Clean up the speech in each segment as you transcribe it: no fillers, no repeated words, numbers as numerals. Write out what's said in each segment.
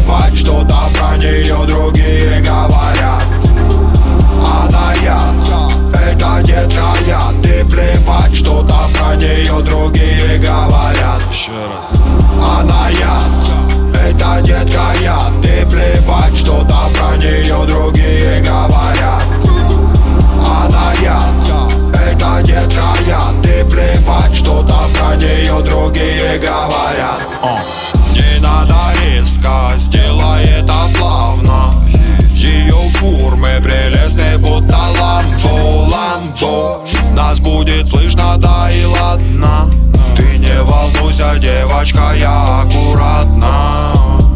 плевать, что там про нее другие говорят. Она я, это детка я. Ты плевать, что там про нее другие говорят. Еще раз. Она я, это детка я. Ты плевать, что там про нее другие говорят. Она я, это детка я. Ты плевать, что там про нее другие говорят. Не надо резко, сделай это плавно. Ее формы прелестны, будто ламбо. Нас будет слышно, да и ладно. Ты не волнуйся, девочка, я аккуратно.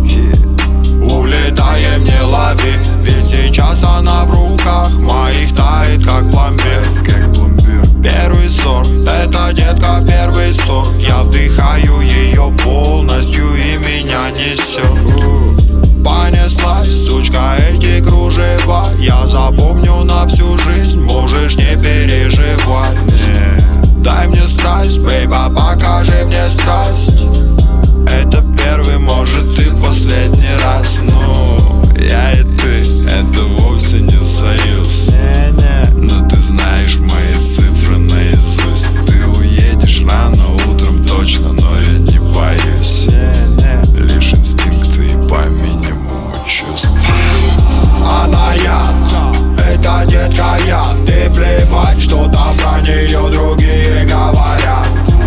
Улетаем, не лови, ведь сейчас она в руках моих тает, как пломбир. Первый сорт, это детка, первый сорт. Я вдыхаю ее полностью и меня несет. Понеслась, сучка, эти кружева. Я запомню на всю жизнь, можешь не переживать. Дай мне страсть, бейба, покажи мне страсть. Это первый, может и последний раз. Но я и ты, это вовсе не союз. Но ты знаешь мои цифры наизусть. Ты уедешь рано утром точно, но я не боюсь. Лишь инстинкты и по минимуму чувств. Она я, это детка я. Ты плевать, что там про нее другие говорят.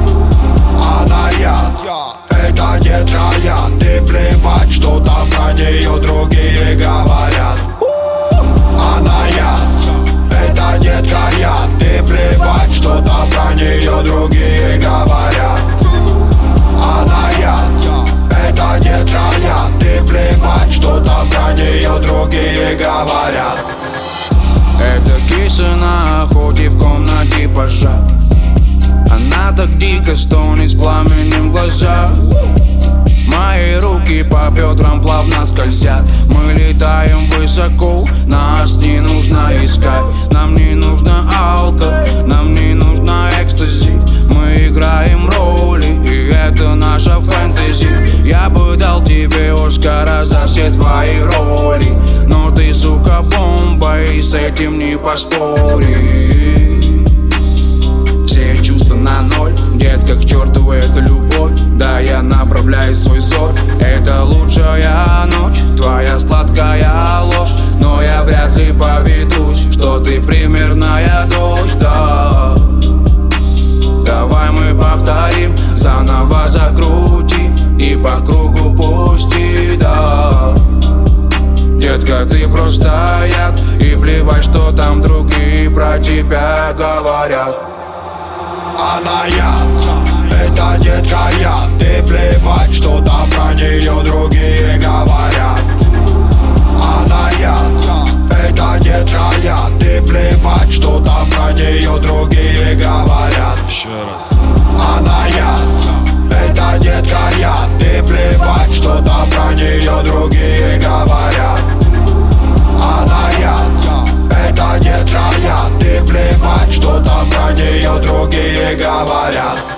Она я, это детка я. Ты плевать, что там про нее другие говорят. Она я, это детка я. Ты плевать, что там про нее другие говорят. Она я, это детка я. Ты плевать, что там про нее другие говорят. Это киса на охоте в комнате пожар. Она так дико стонет с пламенем в глазах. Мои руки по бедрам плавно скользят. Мы летаем высоко, нас не нужно искать. Нам не нужна алка, нам не нужна экстази. Мы играем роли, и это наша фэнтези. Я бы дал тебе Оскара за все твои роли. Но ты, сука, бомба, и с этим не поспоришь. Все чувства на ноль, детка, к черту эту любовь. Да, я направляю свой взор. Это лучшая ночь, твоя сладкая ложь. Но я вряд ли поведусь, что ты примерная дочь, да. Давай мы повторим, заново закрути и по кругу пусти, да. Детка, ты просто яд, и плевать, что там другие про тебя говорят. Она я, это детка я. Ты плевать, что там про нее другие говорят. Она я, это детка я. Ты плевать, что там про нее другие говорят. Еще раз. Она я, это детка я. Ты плевать, что там про нее другие говорят. Она я, это детка я. Ты плевать, что там про нее другие говорят.